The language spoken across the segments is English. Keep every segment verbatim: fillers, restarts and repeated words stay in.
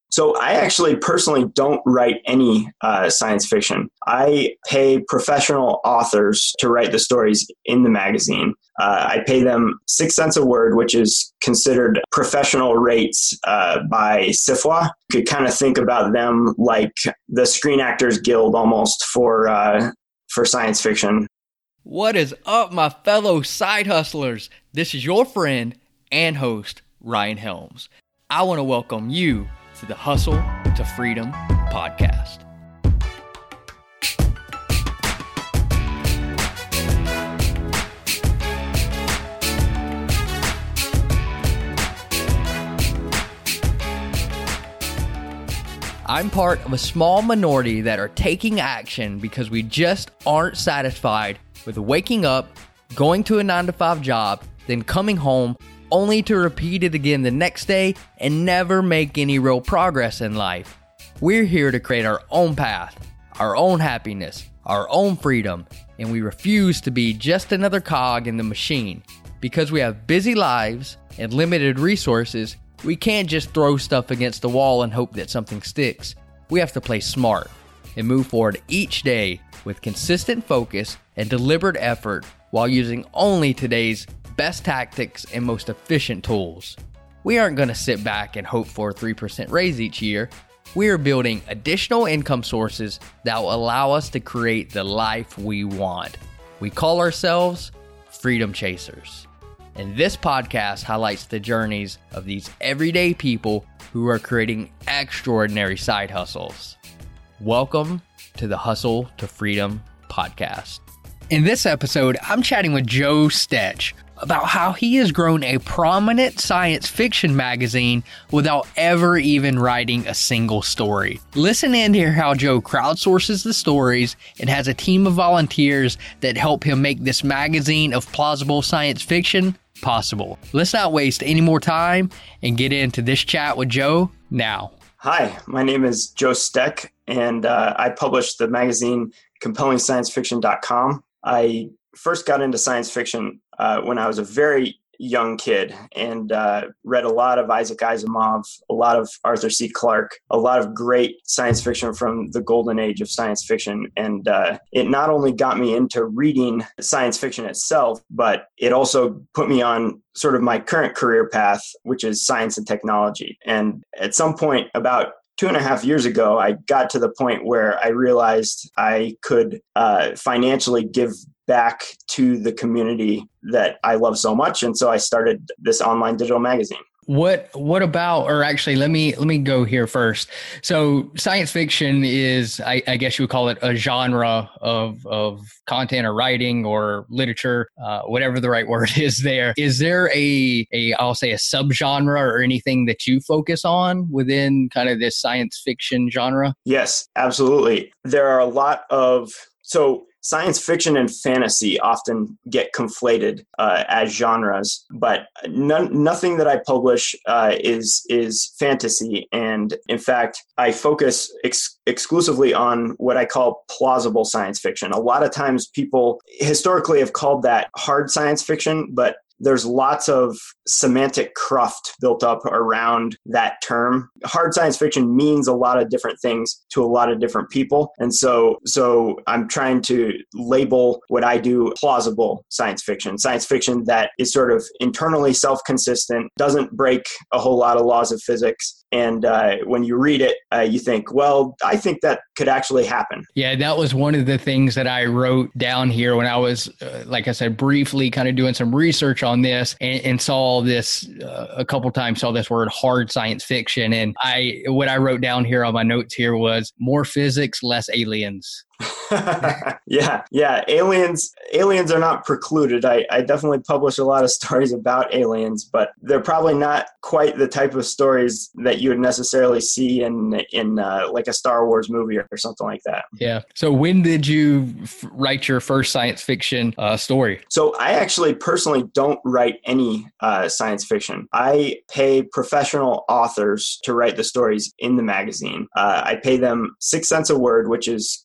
So I actually personally don't write any uh, science fiction. I pay professional authors to write the stories in the magazine. Uh, I pay them six cents a word, which is considered professional rates uh, by S I F W A. You could kind of think about them like the Screen Actors Guild almost for uh, for science fiction. What is up, my fellow side hustlers? This is your friend and host, Ryan Helms. I want to welcome you to the Hustle to Freedom podcast. I'm part of a small minority that are taking action because we just aren't satisfied with waking up, going to a nine to five job, then coming home only to repeat it again the next day and never make any real progress in life. We're here to create our own path, our own happiness, our own freedom, and we refuse to be just another cog in the machine. Because we have busy lives and limited resources, we can't just throw stuff against the wall and hope that something sticks. We have to play smart and move forward each day with consistent focus and deliberate effort while using only today's best tactics and most efficient tools. We aren't going to sit back and hope for a three percent raise each year. We are building additional income sources that will allow us to create the life we want. We call ourselves Freedom Chasers. And this podcast highlights the journeys of these everyday people who are creating extraordinary side hustles. Welcome to the Hustle to Freedom podcast. In this episode, I'm chatting with Joe Stech about how he has grown a prominent science fiction magazine without ever even writing a single story. Listen in to hear how Joe crowdsources the stories and has a team of volunteers that help him make this magazine of plausible science fiction possible. Let's not waste any more time and get into this chat with Joe now. Hi, my name is Joe Stech, and uh, I publish the magazine compelling science fiction dot com. I first got into science fiction uh, when I was a very young kid and uh, read a lot of Isaac Asimov, a lot of Arthur C. Clarke, a lot of great science fiction from the golden age of science fiction. And uh, it not only got me into reading science fiction itself, but it also put me on sort of my current career path, which is science and technology. And at some point about Two and a half years ago, I got to the point where I realized I could uh, financially give back to the community that I love so much. And so I started this online digital magazine. What what about, or actually, let me let me go here first. So science fiction is, I, I guess you would call it a genre of of content or writing or literature, uh, whatever the right word is there. Is there a, a, I'll say a subgenre or anything that you focus on within kind of this science fiction genre? Yes, absolutely. There are a lot of, so science fiction and fantasy often get conflated uh, as genres, but none, nothing that I publish uh, is is fantasy. And in fact, I focus ex- exclusively on what I call plausible science fiction. A lot of times people historically have called that hard science fiction, but there's lots of semantic cruft built up around that term. Hard science fiction means a lot of different things to a lot of different people. And so, so I'm trying to label what I do plausible science fiction, science fiction that is sort of internally self-consistent, doesn't break a whole lot of laws of physics. And uh, when you read it, uh, you think, well, I think that could actually happen. Yeah, that was one of the things that I wrote down here when I was, uh, like I said, briefly kind of doing some research on this and, and saw this uh, a couple times, saw this word hard science fiction. And I, what I wrote down here on my notes here was more physics, less aliens. yeah, yeah. Aliens, aliens are not precluded. I, I definitely publish a lot of stories about aliens, but they're probably not quite the type of stories that you would necessarily see in in uh, like a Star Wars movie or something like that. Yeah. So when did you f- write your first science fiction uh, story? So I actually personally don't write any uh, science fiction. I pay professional authors to write the stories in the magazine. Uh, I pay them six cents a word, which is considered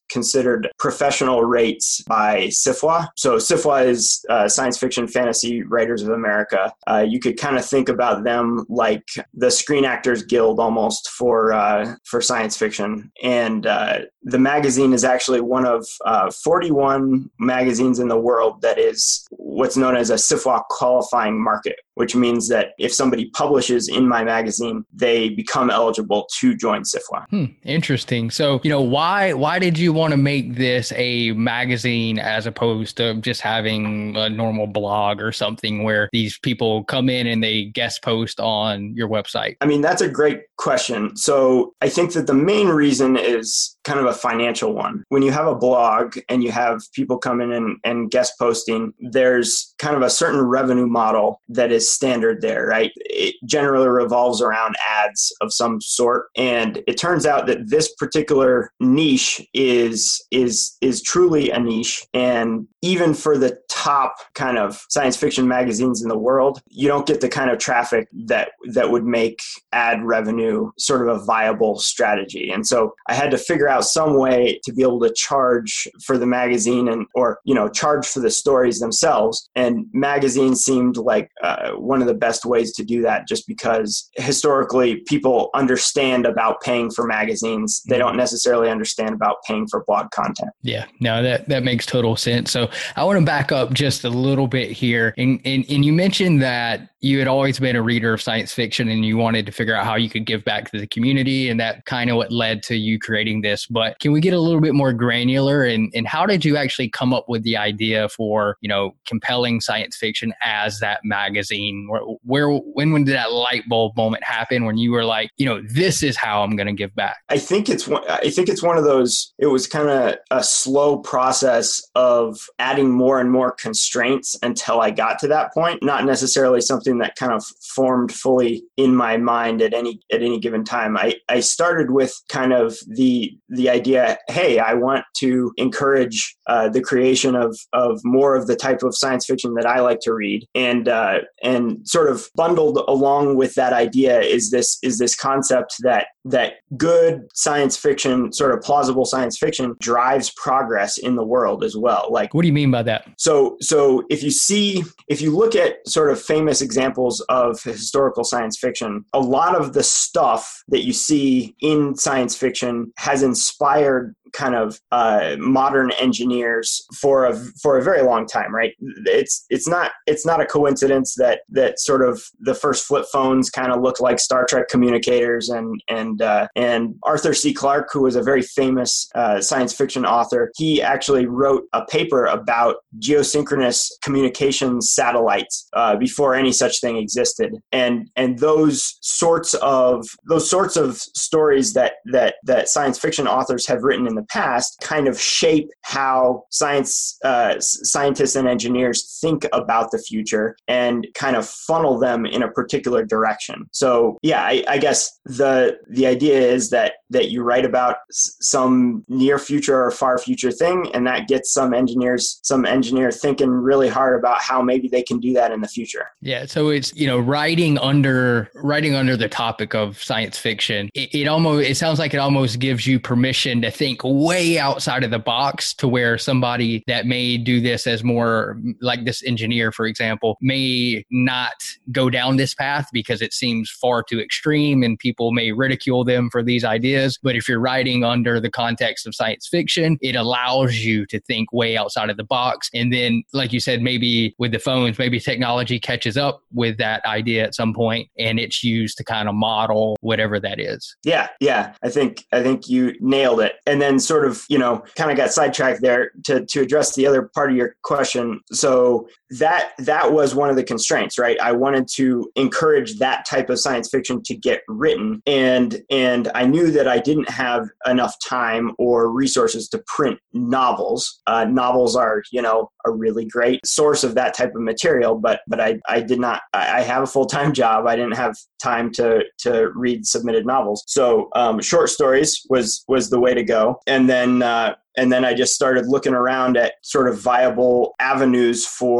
considered professional rates by S F W A. So S F W A is uh, Science Fiction Fantasy Writers of America. Uh, you could kind of think about them like the Screen Actors Guild almost for uh, for science fiction. And uh, the magazine is actually one of uh, forty-one magazines in the world that is what's known as a S F W A qualifying market, which means that if somebody publishes in my magazine, they become eligible to join S F W A. Hmm, interesting. So, you know, why why did you want to make this a magazine as opposed to just having a normal blog or something where these people come in and they guest post on your website? I mean, that's a great question. So I think that the main reason is kind of a financial one. When you have a blog and you have people come in and, and guest posting, there's kind of a certain revenue model that is standard there, right? It generally revolves around ads of some sort. And it turns out that this particular niche is, is, is truly a niche. And even for the top kind of science fiction magazines in the world, you don't get the kind of traffic that, that would make ad revenue sort of a viable strategy. And so I had to figure out some way to be able to charge for the magazine and, or, you know, charge for the stories themselves. And magazines seemed like uh, one of the best ways to do that, just because historically people understand about paying for magazines. They don't necessarily understand about paying for blog content. Yeah, no, that, that makes total sense. So I want to back up just a little bit here. And, and, and you mentioned that you had always been a reader of science fiction and you wanted to figure out how you could give back to the community. And that kind of what led to you creating this. But can we get a little bit more granular? And, and how did you actually come up with the idea for, you know, compelling science fiction as that magazine? Where, where when, when did that light bulb moment happen when you were like, you know, this is how I'm going to give back? I think it's one, I think it's one of those, it was kind of a slow process of adding more and more constraints until I got to that point. Not necessarily something that kind of formed fully in my mind at any at any given time. I, I started with kind of the the idea, hey, I want to encourage uh, the creation of of more of the type of science fiction that I like to read, and uh, and sort of bundled along with that idea is this is this concept that that good science fiction, sort of plausible science fiction, drives progress in the world as well. Like, what do you mean by that? So, so if you see, if you look at sort of famous examples of historical science fiction, a lot of the stuff that you see in science fiction has inspired kind of uh, modern engineers for a for a very long time, right? It's it's not it's not a coincidence that that sort of the first flip phones kind of looked like Star Trek communicators, and and uh, and Arthur C. Clarke, who was a very famous uh, science fiction author, he actually wrote a paper about geosynchronous communications satellites uh, before any such thing existed, and and those sorts of those sorts of stories that that that science fiction authors have written in the past kind of shape how science uh, scientists and engineers think about the future and kind of funnel them in a particular direction. So yeah, I, I guess the the idea is that that you write about s- some near future or far future thing, and that gets some engineers some engineer thinking really hard about how maybe they can do that in the future. Yeah, so it's, you know, writing under writing under the topic of science fiction. It, it almost it sounds like it almost gives you permission to think way outside of the box, to where somebody that may do this as more like this engineer, for example, may not go down this path because it seems far too extreme and people may ridicule them for these ideas. But if you're writing under the context of science fiction, it allows you to think way outside of the box. And then, like you said, maybe with the phones, maybe technology catches up with that idea at some point and it's used to kind of model whatever that is. Yeah, yeah. I think I think you nailed it. And then sort of, you know, kind of got sidetracked there to to address the other part of your question. So that that was one of the constraints, right? I wanted to encourage that type of science fiction to get written, and and I knew that I didn't have enough time or resources to print novels. Uh, novels are, you know, a really great source of that type of material, but but I, I did not. I have a full-time job. I didn't have time to to read submitted novels. So um, short stories was was the way to go, and then. Uh, And then I just started looking around at sort of viable avenues for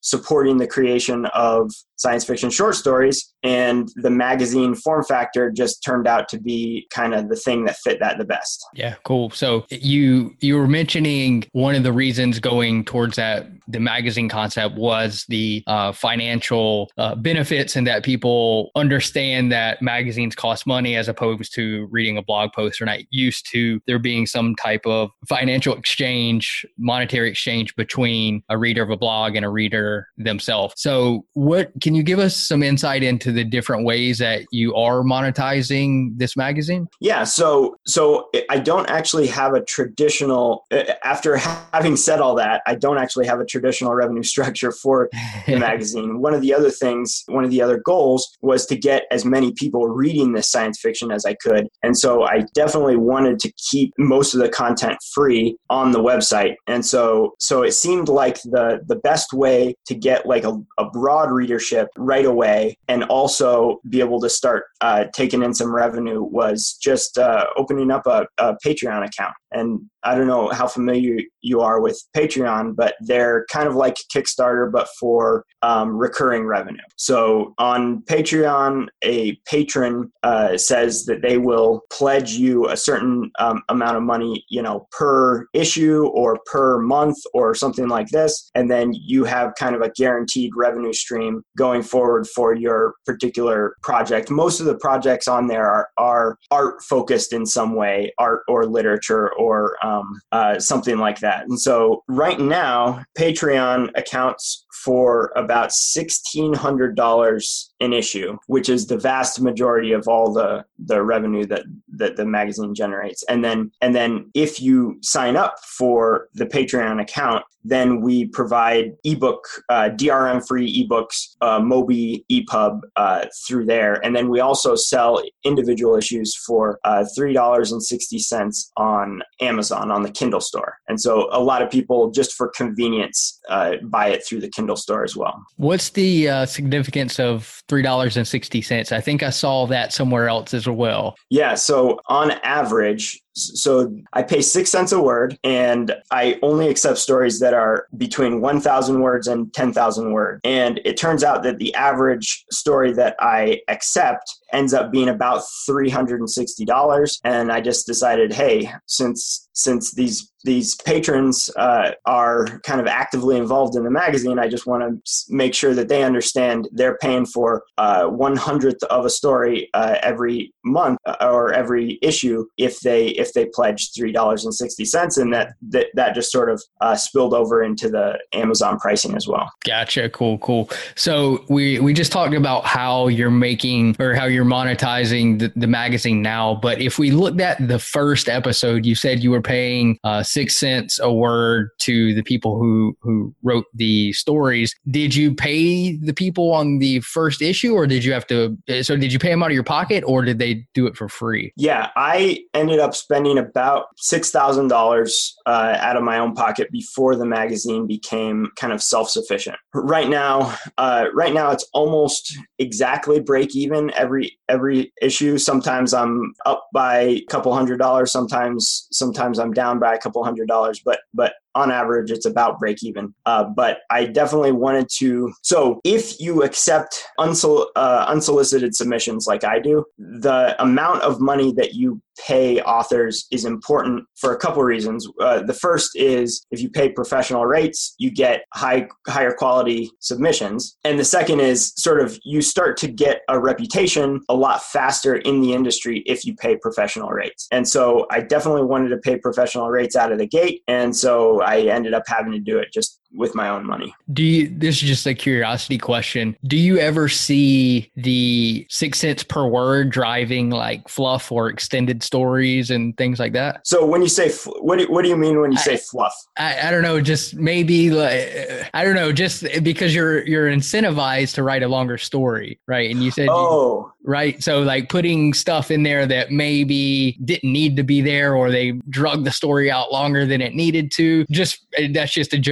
supporting the creation of science fiction short stories, and the magazine form factor just turned out to be kind of the thing that fit that the best. Yeah, cool. So you you were mentioning one of the reasons going towards that the magazine concept was the uh, financial uh, benefits, and that people understand that magazines cost money as opposed to reading a blog post. They're not used to there being some type of financial exchange, monetary exchange between a reader of a blog and a reader themselves. So what can you give us some insight into the different ways that you are monetizing this magazine? Yeah, so so I don't actually have a traditional, after having said all that, I don't actually have a traditional revenue structure for the magazine. One of the other things, one of the other goals was to get as many people reading this science fiction as I could. And so I definitely wanted to keep most of the content free on the website. And so so it seemed like the, the best way to get like a, a broad readership right away and also be able to start uh, taking in some revenue was just uh, opening up a, a Patreon account. And I don't know how familiar you are with Patreon, but they're kind of like Kickstarter, but for um, recurring revenue. So on Patreon, a patron uh, says that they will pledge you a certain um, amount of money, you know, per issue or per month or something like this. And then you have kind of a guaranteed revenue stream going forward for your particular project. Most of the projects on there are, are art focused in some way, art or literature or um, uh, something like that. And so right now, Patreon accounts for about sixteen hundred dollars an issue, which is the vast majority of all the, the revenue that, that the magazine generates. And then, and then if you sign up for the Patreon account, then we provide ebook, uh, D R M-free ebooks, uh, Mobi, E P U B uh, through there. And then we also sell individual issues for uh, three dollars and sixty cents on Amazon, on the Kindle store. And so a lot of people, just for convenience, uh, buy it through the Kindle store as well. What's the uh, significance of three dollars and sixty cents? I think I saw that somewhere else as well. Yeah, so on average, so I pay six cents a word, and I only accept stories that are between one thousand words and ten thousand words. And it turns out that the average story that I accept ends up being about three hundred sixty dollars. And I just decided, hey, since since these these patrons uh, are kind of actively involved in the magazine, I just want to make sure that they understand they're paying for uh, one hundredth of a story uh, every month or every issue if they if they pledge three dollars and sixty cents, and that that, that just sort of uh, spilled over into the Amazon pricing as well. Gotcha. Cool, cool. So we, we just talked about how you're making or how you're monetizing the, the magazine now. But if we looked at the first episode, you said you were paying uh, six cents a word to the people who, who wrote the stories. Did you pay the people on the first issue, or did you have to, so did you pay them out of your pocket, or did they do it for free? Yeah, I ended up spending about six thousand dollars uh, out of my own pocket before the magazine became kind of self-sufficient. Right now, uh, right now it's almost exactly break even every every issue. Sometimes I'm up by a couple hundred dollars. Sometimes sometimes I'm down by a couple hundred dollars. But but on average, it's about break even. Uh, but I definitely wanted to. So if you accept unsol- uh, unsolicited submissions like I do, the amount of money that you pay authors is important for a couple of reasons. Uh, the first is if you pay professional rates, you get high higher quality submissions. And the second is sort of you start to get a reputation a lot faster in the industry if you pay professional rates. And so I definitely wanted to pay professional rates out of the gate. And so I ended up having to do it just with my own money. Do you, this is just a curiosity question. Do you ever see the six cents per word driving like fluff or extended stories and things like that? So when you say, what do, what do you mean when you say I, fluff? I, I don't know, just maybe like, I don't know, just because you're, you're incentivized to write a longer story, right? And you said, oh, you, right. So like putting stuff in there that maybe didn't need to be there, or they drug the story out longer than it needed to. Just, that's just a general curiosity.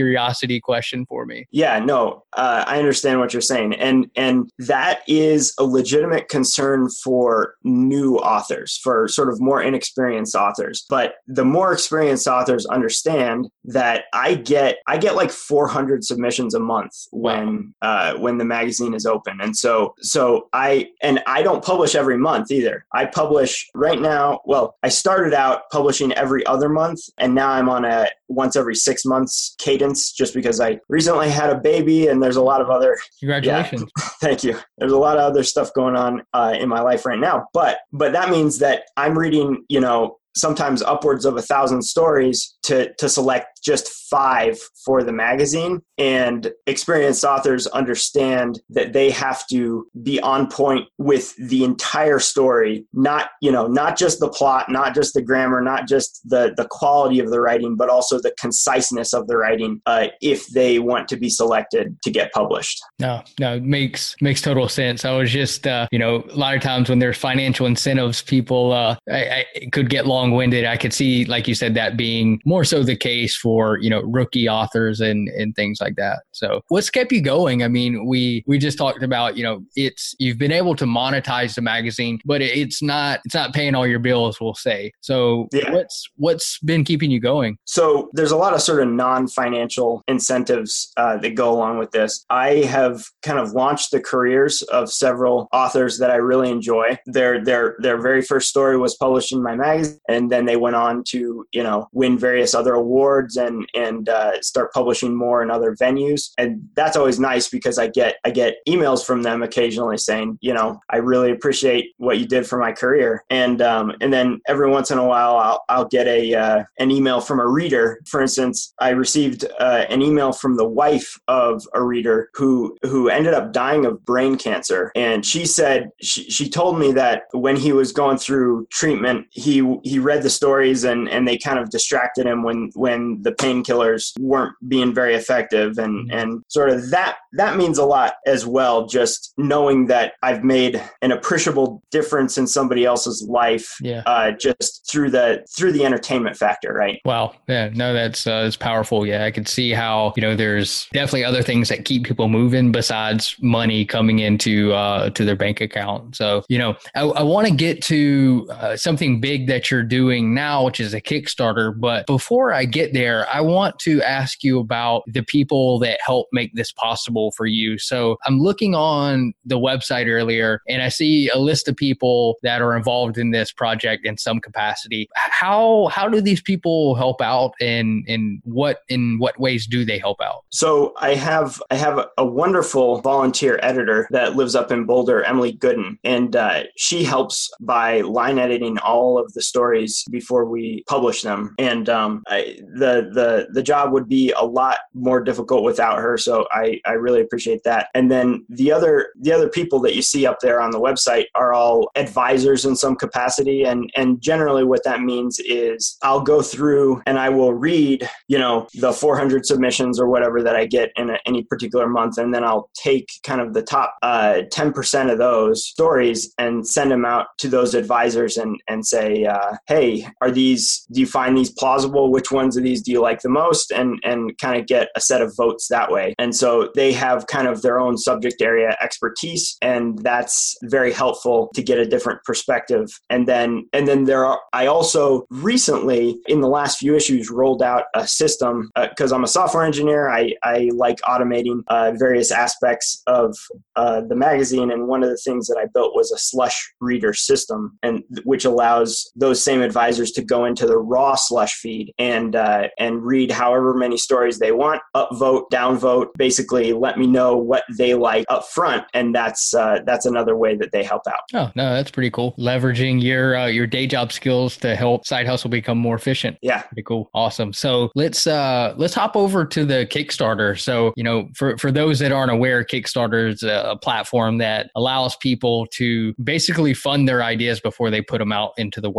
curiosity question for me. Yeah, no, uh, I understand what you're saying. And, and that is a legitimate concern for new authors, for sort of more inexperienced authors. But the more experienced authors understand that I get, I get like four hundred submissions a month when, wow. uh, when the magazine is open. And so, so I, and I don't publish every month either. I publish right now. Well, I started out publishing every other month, and now I'm on a once every six months cadence, just because I recently had a baby and there's a lot of other, congratulations. Yeah, thank you. There's a lot of other stuff going on uh, in my life right now, but, but that means that I'm reading, you know, sometimes upwards of a thousand stories to, to select just five for the magazine. And experienced authors understand that they have to be on point with the entire story, not, you know, not just the plot, not just the grammar, not just the, the quality of the writing, but also the conciseness of the writing uh, if they want to be selected to get published. No, no, it makes, makes total sense. I was just, uh, you know, a lot of times when there's financial incentives, people uh, I, I could get long-winded. I could see, like you said, that being more so the case for, you know, rookie authors and, and things like that. So what's kept you going? I mean, we, we just talked about, you know, it's, you've been able to monetize the magazine, but it's not, it's not paying all your bills, we'll say. So yeah. what's, what's been keeping you going? So there's a lot of sort of non-financial incentives uh, that go along with this. I have kind of launched the careers of several authors that I really enjoy. Their, their, their very first story was published in my magazine, and then they went on to, you know, win various other awards and, and uh, start publishing more in other venues. And that's always nice because I get, I get emails from them occasionally saying, you know, I really appreciate what you did for my career. And, um, and then every once in a while, I'll, I'll get a, uh, an email from a reader. For instance, I received uh, an email from the wife of a reader who, who ended up dying of brain cancer. And she said, she, she told me that when he was going through treatment, he, he read the stories and, and they kind of distracted him when, when the painkillers weren't being very effective. And, and sort of that, that means a lot as well. Just knowing that I've made an appreciable difference in somebody else's life, yeah. uh, just through the, through the entertainment factor. Right. Wow. Yeah, no, that's, uh, that's powerful. Yeah. I can see how, you know, there's definitely other things that keep people moving besides money coming into, uh, to their bank account. So, you know, I, I want to get to uh, something big that you're doing now, which is a Kickstarter. But before I get there, I want to ask you about the people that help make this possible for you. So I'm looking on the website earlier and I see a list of people that are involved in this project in some capacity. How, how do these people help out, and, and what, in what ways do they help out? So I have, I have a, a wonderful volunteer editor that lives up in Boulder, Emily Gooden, and uh, she helps by line editing all of the stories before we publish them. And um, I, the the the job would be a lot more difficult without her. So I, I really appreciate that. And then the other the other people that you see up there on the website are all advisors in some capacity. And and generally what that means is I'll go through and I will read, you know, the four hundred submissions or whatever that I get in a, any particular month. And then I'll take kind of the top uh, ten percent of those stories and send them out to those advisors and, and say, uh, hey, are these, do you find these plausible? Which ones of these do you like the most? And, and kind of get a set of votes that way. And so they have kind of their own subject area expertise, and that's very helpful to get a different perspective. And then, and then there are, I also recently in the last few issues rolled out a system because uh, I'm a software engineer. I, I like automating uh, various aspects of uh, the magazine. And one of the things that I built was a slush reader system, and which allows those same advisors to go into the raw slush feed and uh, and read however many stories they want, upvote, downvote, basically let me know what they like up front. And that's uh, that's another way that they help out. Oh, no, that's pretty cool. Leveraging your uh, your day job skills to help Side Hustle become more efficient. Yeah. Pretty cool. Awesome. So let's uh, let's hop over to the Kickstarter. So, you know, for, for those that aren't aware, Kickstarter is a, a platform that allows people to basically fund their ideas before they put them out into the world. So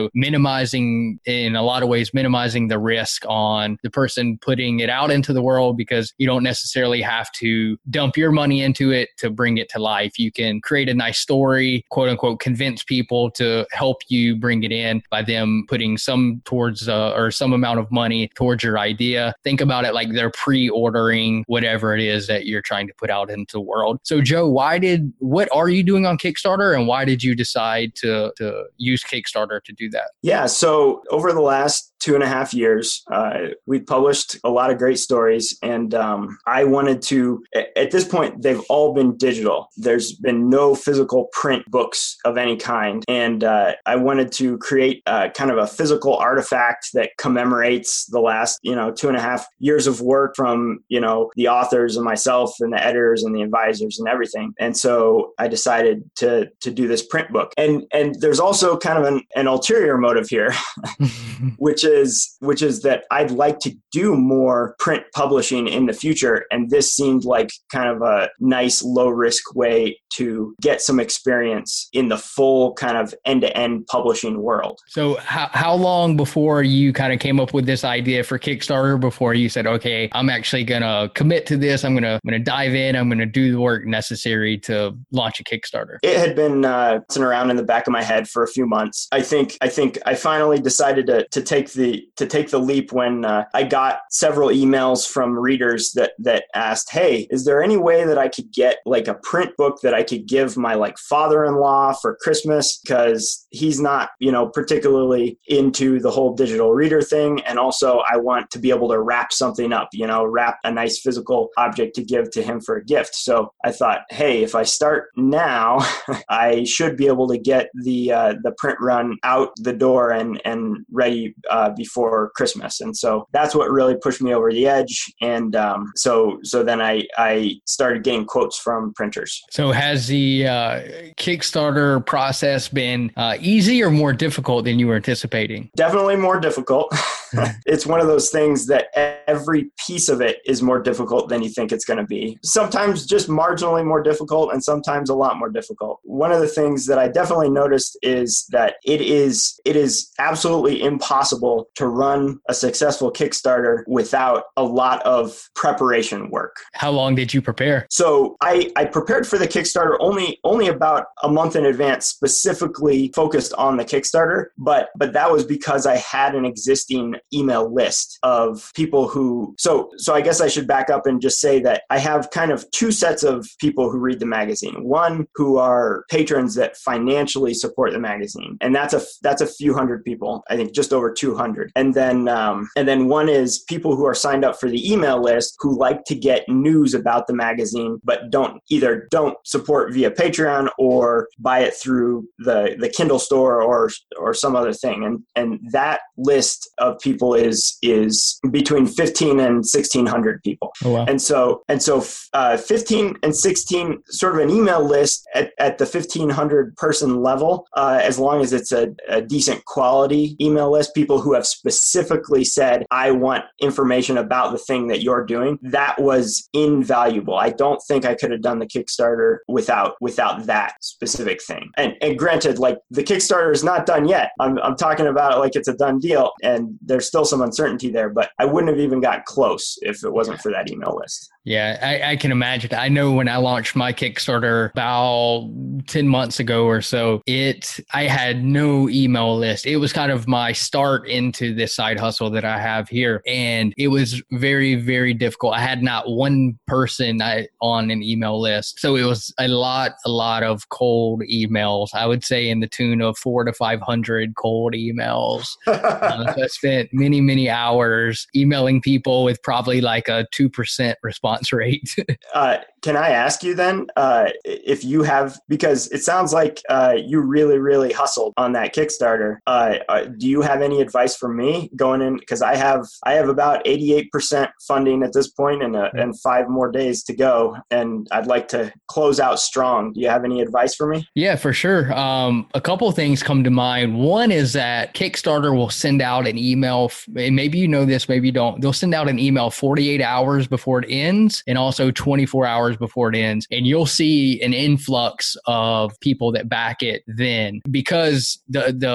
also minimizing, in a lot of ways, minimizing the risk on the person putting it out into the world, because you don't necessarily have to dump your money into it to bring it to life. You can create a nice story, quote unquote, convince people to help you bring it in by them putting some towards uh, or some amount of money towards your idea. Think about it like they're pre-ordering whatever it is that you're trying to put out into the world. So Joe, why did, what are you doing on Kickstarter, and why did you decide to, to use Kickstarter to do that? Yeah. So over the last two and a half years, uh, we published a lot of great stories. And um, I wanted to, at this point, they've all been digital. There's been no physical print books of any kind. And uh, I wanted to create uh, kind of a physical artifact that commemorates the last, you know, two and a half years of work from, you know, the authors and myself and the editors and the advisors and everything. And so I decided to to do this print book. And and there's also kind of an, an ulterior motive here, which is is which is that I'd like to do more print publishing in the future. And this seemed like kind of a nice low risk way to get some experience in the full kind of end-to-end publishing world. So how, how long before you kind of came up with this idea for Kickstarter, before you said, okay, I'm actually going to commit to this. I'm going to I'm going to dive in. I'm going to do the work necessary to launch a Kickstarter? It had been uh, sitting around in the back of my head for a few months. I think I think I finally decided to to take the to take the leap when uh, I got several emails from readers that that asked, "Hey, is there any way that I could get like a print book that I could give my like father-in-law for Christmas, because he's not, you know, particularly into the whole digital reader thing, and also I want to be able to wrap something up, you know, wrap a nice physical object to give to him for a gift." So I thought, hey, if I start now, I should be able to get the uh, the print run out the door and and ready uh, before Christmas. And so that's what really pushed me over the edge. And um, so so then I I started getting quotes from printers. So has the uh, Kickstarter process been uh, easy or more difficult than you were anticipating? Definitely more difficult. It's one of those things that every piece of it is more difficult than you think it's going to be. Sometimes just marginally more difficult, and sometimes a lot more difficult. One of the things that I definitely noticed is that it is it is absolutely impossible to run a successful Kickstarter without a lot of preparation work. How long did you prepare? So I, I prepared for the Kickstarter only only about a month in advance, specifically focused on the Kickstarter. But but that was because I had an existing email list of people who, so so I guess I should back up and just say that I have kind of two sets of people who read the magazine. One who are patrons that financially support the magazine, and that's a that's a few hundred people. I think just over two hundred. And then um, and then one is people who are signed up for the email list who like to get news about the magazine, but don't either don't support via Patreon or buy it through the the Kindle store or or some other thing. And and that list of people is is between fifteen and sixteen hundred people. Oh, wow. And so and so uh, fifteen and sixteen, sort of an email list at, at the fifteen hundred person level, uh, as long as it's a, a decent quality email list, people who have specifically said, I want information about the thing that you're doing, that was invaluable. I don't think I could have done the Kickstarter without without that specific thing. And and granted, like the Kickstarter is not done yet. I'm I'm talking about it like it's a done deal, and there's still some uncertainty there, but I wouldn't have even got close if it wasn't for that email list. Yeah, I, I can imagine. I know when I launched my Kickstarter about ten months ago or so, it I had no email list. It was kind of my start into this side hustle that I have here. And it was very, very difficult. I had not one person I, on an email list. So it was a lot, a lot of cold emails. I would say in the tune of four to five hundred cold emails. uh, so I spent many, many hours emailing people with probably like a two percent response rate. uh, can I ask you then, uh, if you have, because it sounds like uh, you really, really hustled on that Kickstarter. Uh, uh, do you have any advice for me going in? Because I have, I have about eighty-eight percent funding at this point, and uh, and five more days to go, and I'd like to close out strong. Do you have any advice for me? Yeah, for sure. Um, a couple of things come to mind. One is that Kickstarter will send out an email, and maybe you know this, maybe you don't. They'll send out an email forty-eight hours before it ends, and also twenty-four hours before it ends. And you'll see an influx of people that back it then, because the the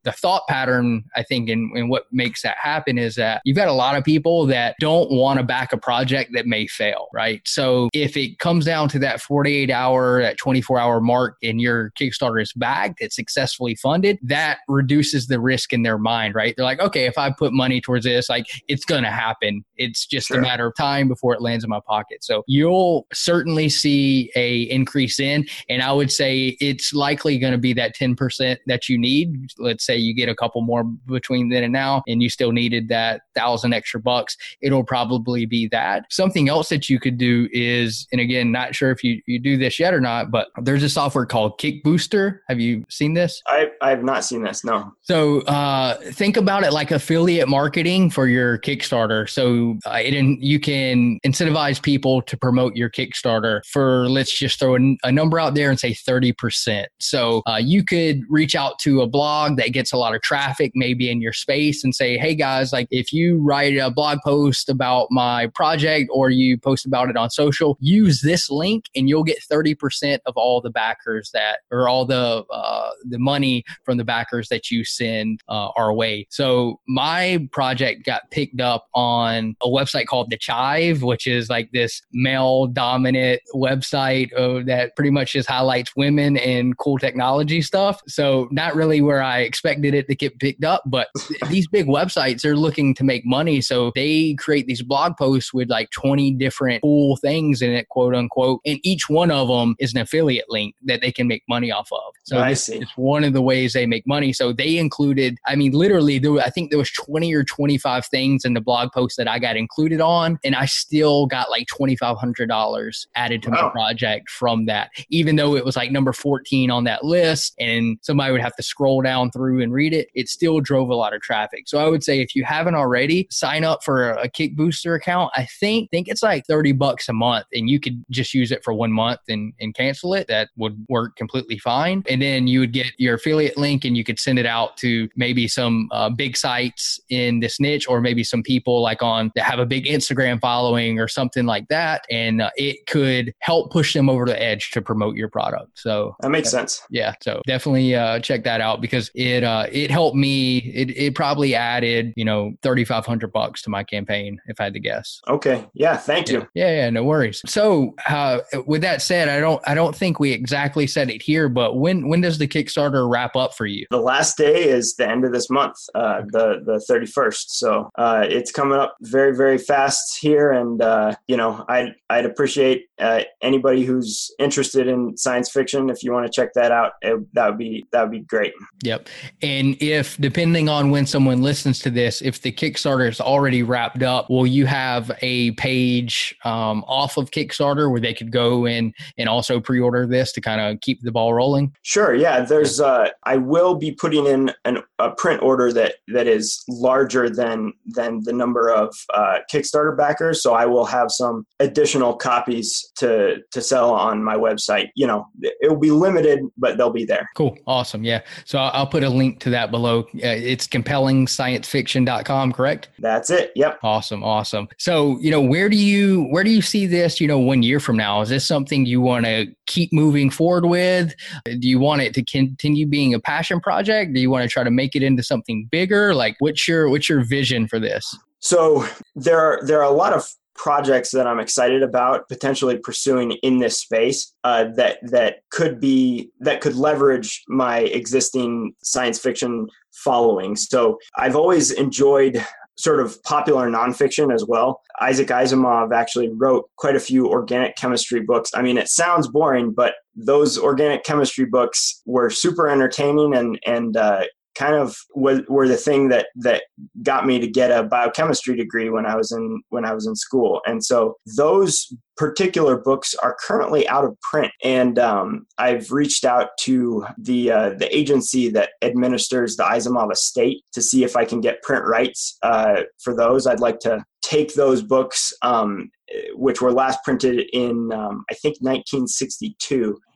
the thought pattern, I think, and, and what makes that happen is that you've got a lot of people that don't want to back a project that may fail, right? So if it comes down to that forty-eight hour, that twenty-four hour mark and your Kickstarter is backed, it's successfully funded, that reduces the risk in their mind, right? They're like, okay, if I put money towards this, like it's going to happen. It's just sure. a matter of time before it lands in my pocket. So you'll certainly see a increase in, and I would say it's likely going to be that ten percent that you need. Let's say you get a couple more between then and now, and you still needed that thousand extra bucks. It'll probably be that. Something else that you could do is, and again, not sure if you, you do this yet or not, but there's a software called Kickbooster. Have you seen this? I, I have not seen this, no. So uh, think about it like affiliate marketing for your Kickstarter. So uh, it, you can incentivize people to promote your Kickstarter for, let's just throw a, a number out there and say thirty percent. So uh, you could reach out to a blog that gets a lot of traffic, maybe in your space, and say, hey guys, like if you write a blog post about my project or you post about it on social, use this link and you'll get thirty percent of all the backers that, or all the uh, the money from the backers that you send uh, our way. So my project got picked up on a website called The Chive, which is like this male dominant website uh, that pretty much just highlights women and cool technology stuff. So not really where I expected it to get picked up, but these big websites are looking to make money. So they create these blog posts with like twenty different cool things in it, quote unquote. And each one of them is an affiliate link that they can make money off of. So I this see. is one of the ways they make money. So they included, I mean, literally, there, I think there was twenty or twenty-five things in the blog post that I got included on. And I still got like twenty-five hundred dollars added to wow. my project from that, even though it was like number fourteen on that list and somebody would have to scroll down through and read it. It still drove a lot of traffic. So I would say if you haven't already, sign up for a Kickbooster account. I think, think it's like thirty bucks a month, and you could just use it for one month and, and cancel it. That would work completely fine. And then you would get your affiliate link and you could send it out to maybe some uh, big sites in this niche, or maybe some people like on that have a big Instagram following or something like that. And uh, it could help push them over the edge to promote your product. So that makes sense. Yeah. So definitely uh, check that out, because it, uh, it helped me. It, it probably added, you know, thirty-five hundred bucks to my campaign, if I had to guess. Okay. Yeah. Thank you. Yeah. Yeah. No worries. So uh, with that said, I don't, I don't think we exactly said it here, but when, when does the Kickstarter wrap up for you? The last day is the end of this month, uh, the, the thirty-first. So uh, it's coming up very, very fast here. And, uh, you know, I'd, I'd appreciate uh, anybody who's interested in science fiction. If you want to check that out, it, that would be, that would be great. Yep. And if, depending on when someone listens to this, if the Kickstarter is already wrapped up, will you have a page um, off of Kickstarter where they could go in and also pre-order this to kind of keep the ball rolling? Sure. Yeah. There's, uh, I will be putting in an, a print order that, that is larger than, than the number of uh, Kickstarter backers. So I will have some additional copies to, to sell on my website. You know, it will be limited, but they'll be there. Cool. Awesome. Yeah. So I'll put a link to that below. Uh, it's compelling science fiction dot com, correct? That's it. Yep. Awesome. Awesome. So, you know, where do you, where do you see this, you know, one year from now? Is this something you want to keep moving forward with? Do you want it to continue being a passion project? Do you want to try to make it into something bigger? Like what's your, what's your vision for this? So there are, there are a lot of projects that I'm excited about potentially pursuing in this space uh, that that could be that could leverage my existing science fiction following. So I've always enjoyed sort of popular nonfiction as well. Isaac Asimov actually wrote quite a few organic chemistry books. I mean, it sounds boring, but those organic chemistry books were super entertaining and and uh, kind of were, were the thing that that got me to get a biochemistry degree when I was in when I was in school. And so those particular books are currently out of print, and um, I've reached out to the uh, the agency that administers the Asimov estate to see if I can get print rights uh, for those. I'd like to take those books, um, which were last printed in um, I think nineteen sixty-two,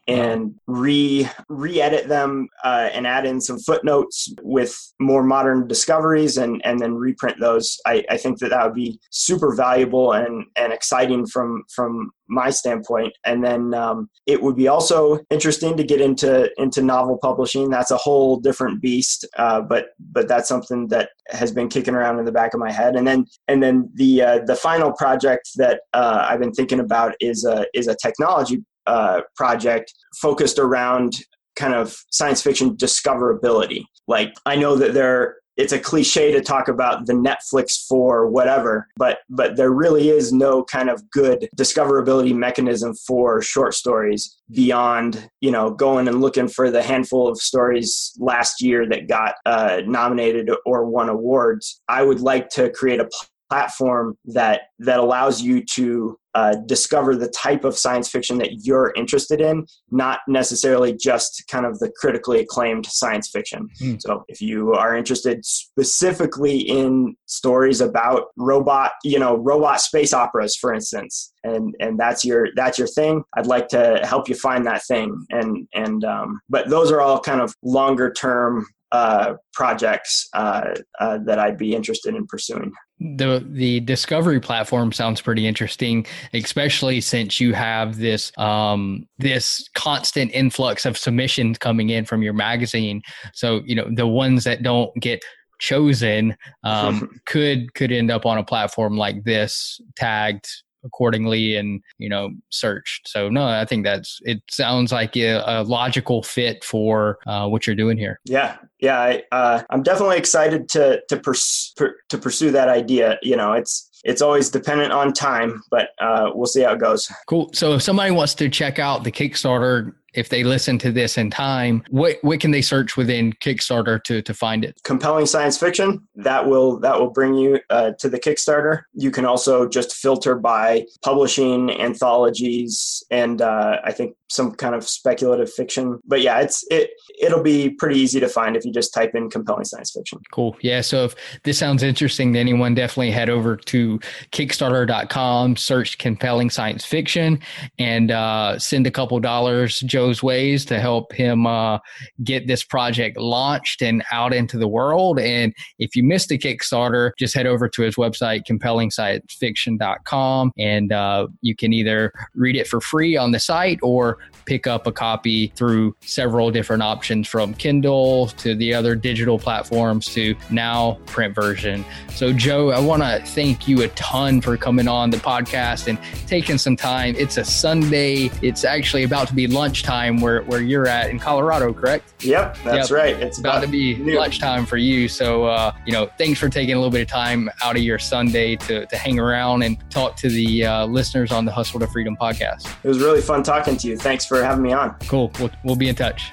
and re re-edit them uh, and add in some footnotes with more modern discoveries and, and then reprint those. I, I think that that would be super valuable and, and exciting from, from my standpoint. And then um, it would be also interesting to get into into novel publishing. That's a whole different beast, uh, but but that's something that has been kicking around in the back of my head. And then and then the uh, the final project that uh, I've been thinking about is a is a technology uh, project focused around kind of science fiction discoverability. Like, I know that there. It's a cliche to talk about the Netflix for whatever, but but there really is no kind of good discoverability mechanism for short stories beyond, you know, going and looking for the handful of stories last year that got uh, nominated or won awards. I would like to create a platform that that allows you to uh, discover the type of science fiction that you're interested in, not necessarily just kind of the critically acclaimed science fiction. Mm. So if you are interested specifically in stories about robot, you know, robot space operas, for instance, and and that's your that's your thing, I'd like to help you find that thing. And and um, but those are all kind of longer term uh, projects uh, uh, that I'd be interested in pursuing. The the discovery platform sounds pretty interesting, especially since you have this um, this constant influx of submissions coming in from your magazine. So, you know, the ones that don't get chosen um, could could end up on a platform like this, tagged accordingly and, you know, searched. So no, I think that's, it sounds like a, a logical fit for uh, what you're doing here. Yeah. Yeah. I, uh, I'm definitely excited to, to, pers- per- to pursue that idea. You know, it's, it's always dependent on time, but uh, we'll see how it goes. Cool. So if somebody wants to check out the Kickstarter, if they listen to this in time, what what can they search within Kickstarter to to find it? Compelling science fiction. That will that will bring you uh, to the Kickstarter. You can also just filter by publishing, anthologies, and uh, I think some kind of speculative fiction. But yeah, it's it it'll be pretty easy to find if you just type in compelling science fiction. Cool. Yeah. So if this sounds interesting to anyone, definitely head over to Kickstarter dot com, search compelling science fiction, and uh, send a couple dollars Joe's ways to help him uh, get this project launched and out into the world. And if you missed the Kickstarter, just head over to his website, compelling science fiction dot com, and uh, you can either read it for free on the site or pick up a copy through several different options, from Kindle to the other digital platforms to now print version. So Joe, I want to thank you a ton for coming on the podcast and taking some time. It's a Sunday. It's actually about to be lunchtime where, where you're at in Colorado, correct? Yep, that's yep. right. It's about, about to be noon. Lunchtime for you. So, uh, you know, thanks for taking a little bit of time out of your Sunday to, to hang around and talk to the uh, listeners on the Hustle to Freedom podcast. It was really fun talking to you. Thanks for having me on. Cool. We'll, we'll be in touch.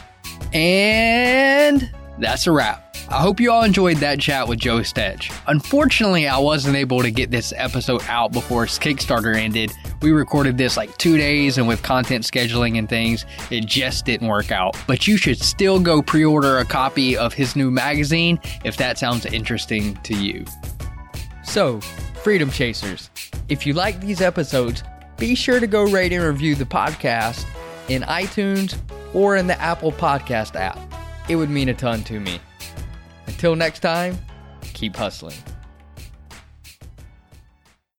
And that's a wrap. I hope you all enjoyed that chat with Joe Stech. Unfortunately, I wasn't able to get this episode out before his Kickstarter ended. We recorded this like two days, and with content scheduling and things, it just didn't work out. But you should still go pre-order a copy of his new magazine if that sounds interesting to you. So, Freedom Chasers, if you like these episodes, be sure to go rate and review the podcast in iTunes or in the Apple Podcast app. It would mean a ton to me. Until next time, keep hustling.